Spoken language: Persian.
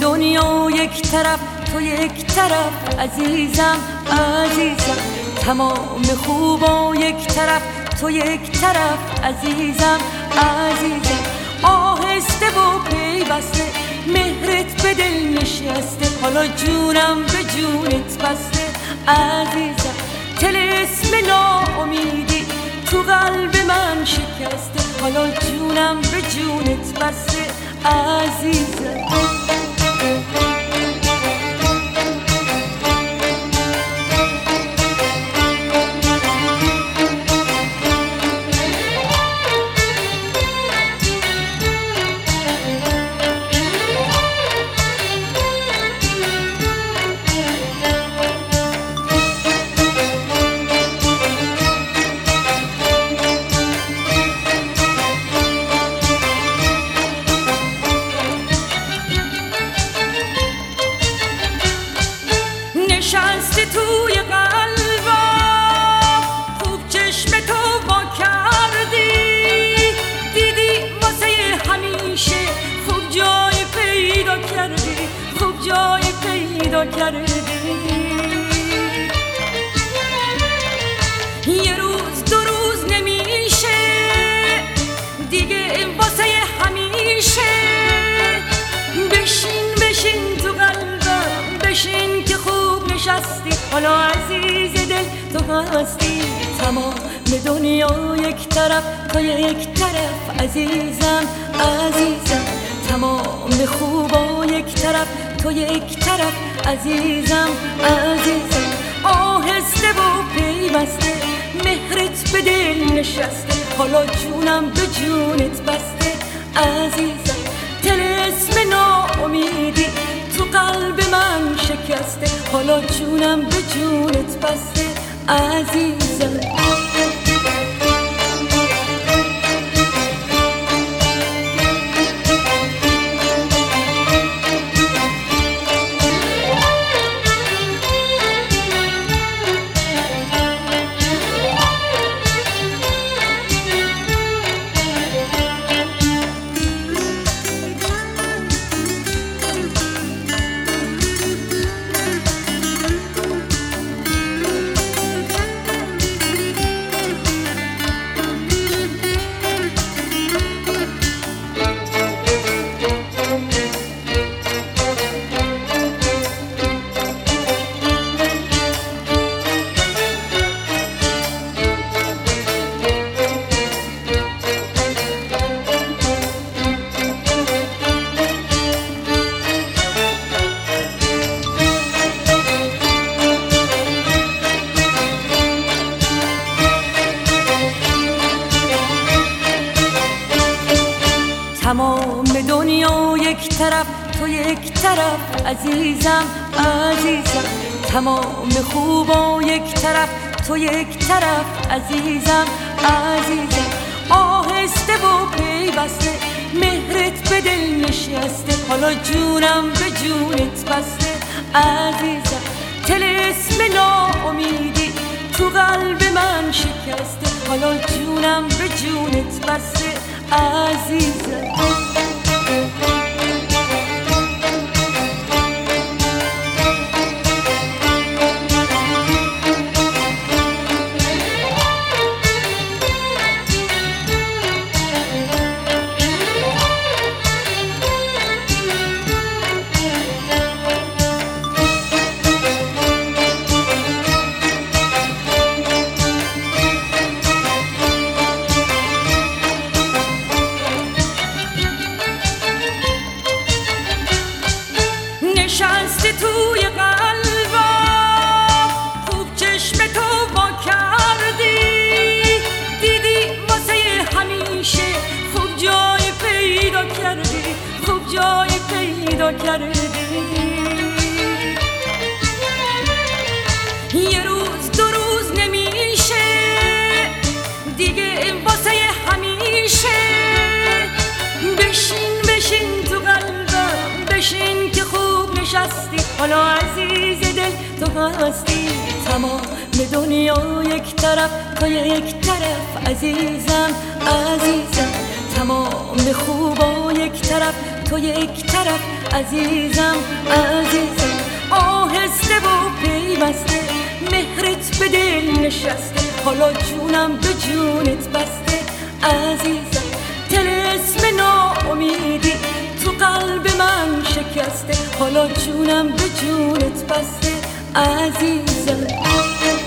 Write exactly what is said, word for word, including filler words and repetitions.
دنیا یک طرف، تو یک طرف عزیزم عزیزم. تمام خوبا یک طرف، تو یک طرف عزیزم عزیزم. آهسته و پیوسته مهرت به دل نشسته، حالا جونم به جونت بسته عزیزم. طلسم ناامیدی تو قلب من شکسته، حالا جونم به جونت بسته عزیزم. نشستی توی قلبم، خوب چشم تو وا کردی، دیدی واسه همیشه خوب جای پیدا کردی، خوب جای پیدا کردی. یه روز دو روز نمیشه دیگه واسه همیشه، بشین بشین تو قلبم، بشین که خوب نشستی، حالا عزیز دل تو هستی. تمام دنیا یک طرف، تو یک طرف عزیزم عزیزم. تمام خوبا یک طرف، تو یک طرف عزیزم عزیزم. آهسته و پیوسته مهرت به دل نشسته، حالا جونم به جونت بسته عزیزم. طلسم ناامیدی تو قلب من شکسته، حالا جونم به جونت بسته عزیزم. تمام دنیا یک طرف، تو یک طرف عزیزم عزیزم. تمام خوبا یک طرف، تو یک طرف عزیزم عزیزم. آهسته و پیوسته مهرت به دل نشسته، حالا جونم به جونت بسته عزیزم. طلسم ناامیدی تو قلب من شکسته، حالا جونم به جونت بسته عزیزم. نشستی توی قلبم، خوب چشم تو وا کردی، دیدی واسه همیشه خوب جای پیدا کردی، خوب جای پیدا کردی. یه روز دو روز نمیشه دیگه واسه همیشه، بشین بشین تو قلبم، بشین که خوب نشستی، حالا عزیز دل تو هستی. تمام دنیا یک طرف، تو یک طرف عزیزم عزیزم. تمام خوبا یک طرف، تو یک طرف عزیزم عزیزم آهسته و پیوسته مهرت به دل نشسته حالا جونم به جونت بسته عزیزم طلسم ناامیدی تو قلب من شکسته حالا جونم به جونت بسته عزیزم